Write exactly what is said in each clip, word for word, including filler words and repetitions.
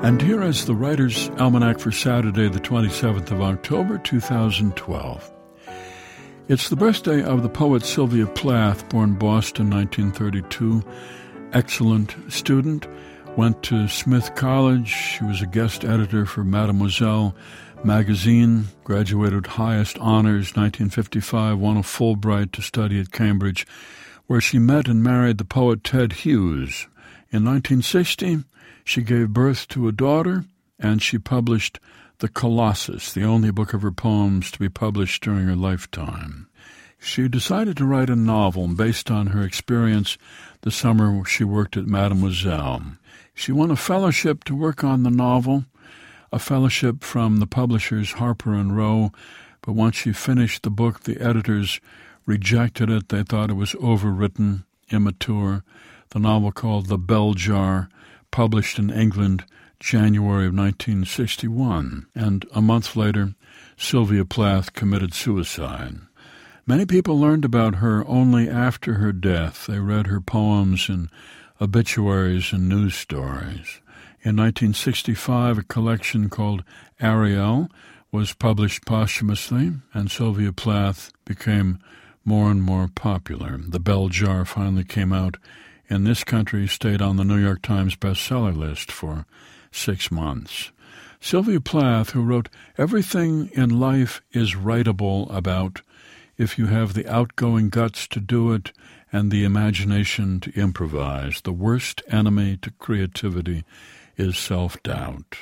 And here is the Writer's Almanac for Saturday, the twenty-seventh of October, two thousand twelve. It's the birthday of the poet Sylvia Plath, born Boston, nineteen thirty-two. Excellent student, went to Smith College. She was a guest editor for Mademoiselle magazine, graduated highest honors, nineteen fifty-five, won a Fulbright to study at Cambridge, where she met and married the poet Ted Hughes. In nineteen sixty, she gave birth to a daughter, and she published The Colossus, the only book of her poems to be published during her lifetime. She decided to write a novel based on her experience the summer she worked at Mademoiselle. She won a fellowship to work on the novel, a fellowship from the publishers Harper and Row, but once she finished the book, the editors rejected it. They thought it was overwritten, immature. The novel, called The Bell Jar, published in England January of nineteen sixty-one, and a month later, Sylvia Plath committed suicide. Many people learned about her only after her death. They read her poems in obituaries and news stories. In nineteen sixty-five, a collection called Ariel was published posthumously, and Sylvia Plath became more and more popular. The Bell Jar finally came out in this country, stayed on the New York Times bestseller list for six months. Sylvia Plath, who wrote, "Everything in life is writable about if you have the outgoing guts to do it and the imagination to improvise. The worst enemy to creativity is self-doubt."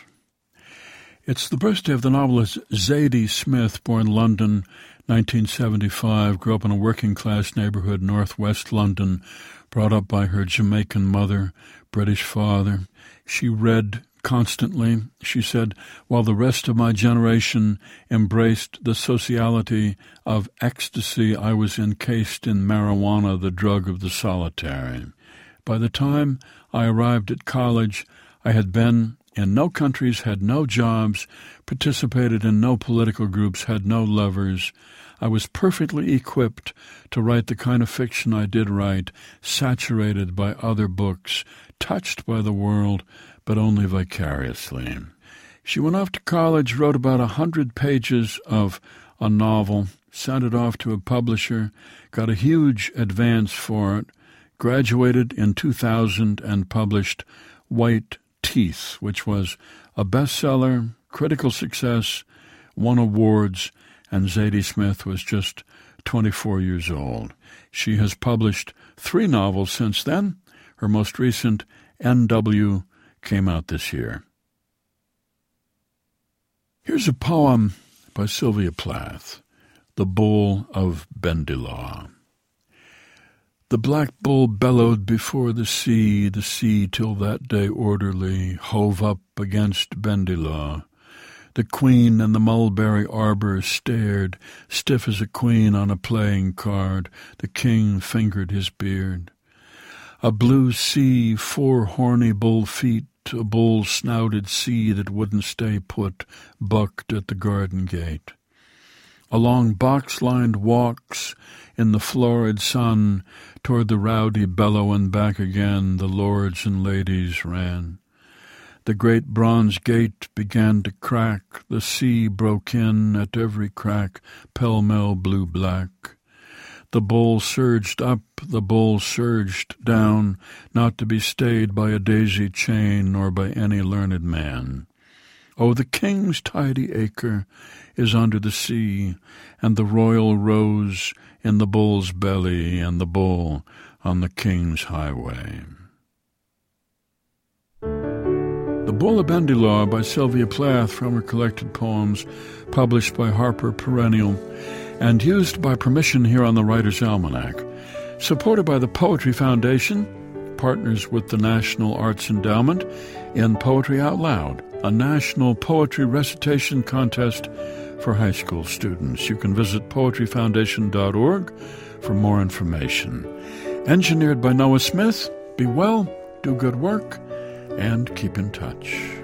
It's the birthday of the novelist Zadie Smith, born London, nineteen seventy-five, grew up in a working-class neighborhood, northwest London, brought up by her Jamaican mother, British father. She read constantly. She said, "While the rest of my generation embraced the sociality of ecstasy, I was encased in marijuana, the drug of the solitary. By the time I arrived at college, I had been in no countries, had no jobs, participated in no political groups, had no lovers. I was perfectly equipped to write the kind of fiction I did write, saturated by other books, touched by the world, but only vicariously." She went off to college, wrote about a hundred pages of a novel, sent it off to a publisher, got a huge advance for it, graduated in two thousand, and published White Teeth, which was a bestseller, critical success, won awards, and Zadie Smith was just twenty-four years old. She has published three novels since then. Her most recent, N W, came out this year. Here's a poem by Sylvia Plath, The Bull of Bendilaw. The black bull bellowed before the sea, the sea till that day orderly hove up against Bendilaw. The queen in the mulberry arbor stared, stiff as a queen on a playing card. The king fingered his beard. A blue sea, four horny bull feet, a bull-snouted sea that wouldn't stay put, bucked at the garden gate. Along box-lined walks in the florid sun, toward the rowdy bellow and back again, the lords and ladies ran. The great bronze gate began to crack, the sea broke in at every crack, pell-mell blue-black. The bull surged up, the bull surged down, not to be stayed by a daisy chain nor by any learned man. Oh, the king's tidy acre is under the sea, and the royal rose in the bull's belly, and the bull on the king's highway. The Bull of Bendilaw by Sylvia Plath, from her collected poems, published by Harper Perennial, and used by permission here on the Writer's Almanac. Supported by the Poetry Foundation, partners with the National Arts Endowment in Poetry Out Loud, a national poetry recitation contest for high school students. You can visit poetry foundation dot org for more information. Engineered by Noah Smith. Be well, do good work, and keep in touch.